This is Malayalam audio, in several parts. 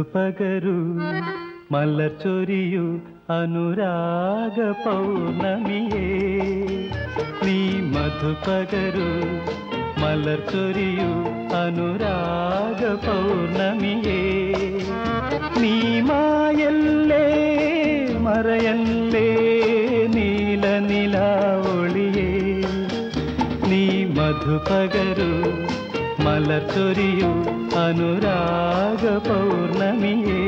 മധുപകരു മലർച്ചൊരിയു അനുരാഗ പൗർണമിയേ നീ മധുപകരു മലർച്ചൊരിയു അനുരാഗ പൗർണമിയേ നീ മായല്ലേ മറയല്ലേ നീല നിലാവൊളിയേ നീ മധുപകരു മലർച്ചൊരിയു അനുരാഗ പൗർണമിയേ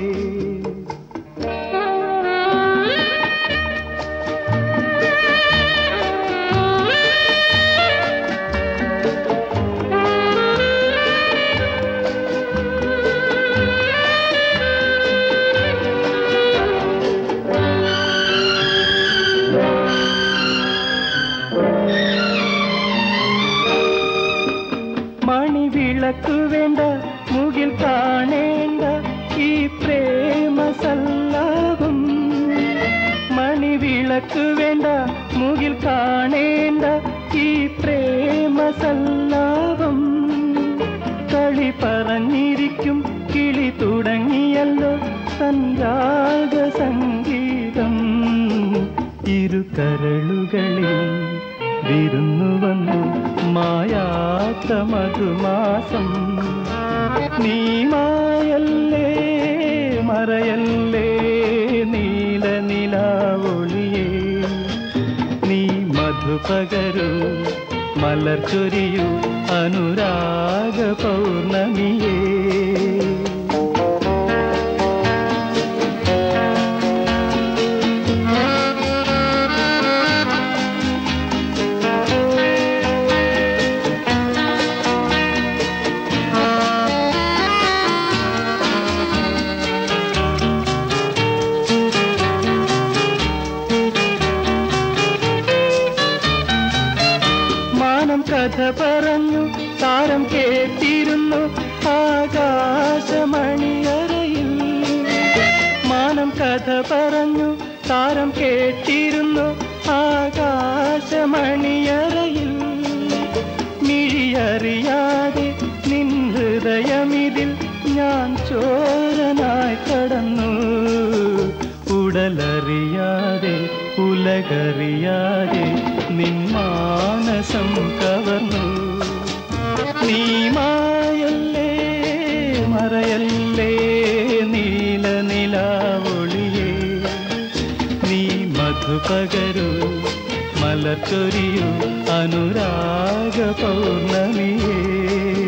മണിവിളക്കു വേണ്ട മുകിൽ കാണേണ്ട ഈ പ്രേമ സല്ലാപം മണിവിളക്കു വേണ്ട മുകിൽ കാണേണ്ട ഈ പ്രേമ സല്ലാപം കളി പറഞ്ഞിരിക്കും കിളി തുടങ്ങിയല്ലോ സഞ്ജാത സംഗീതം ഇരു കരളുകളിൽ വിരുന്നു വന്നു മായാത്ത മധുമാസം നീ മായല്ലേ മറയല്ലേ നീല നിലാവൊളിയേ നീ മധുപകരു മലർച്ചൊരിയു അനുരാഗ പൗർണമിയേ കഥ പറഞ്ഞു താരം കേട്ടിരുന്നു ആകാശമണിയറയിൽ മാനം കഥ പറഞ്ഞു താരം കേട്ടിരുന്നു ആകാശമണിയറയിൽ മിഴിയറിയാതെ നിൻ ഹൃദയമിതിൽ ഞാൻ ചോരനായി കടന്നു ഉടലറിയാതെ ഉലകറിയാതെ നിൻ മാനസം കവർന്നു നീ മായല്ലേ മറയല്ലേ നീല നിലാവൊളിയേ നീ മധുപകരു മലർച്ചൊരിയു അനുരാഗ പൗർണമിയേ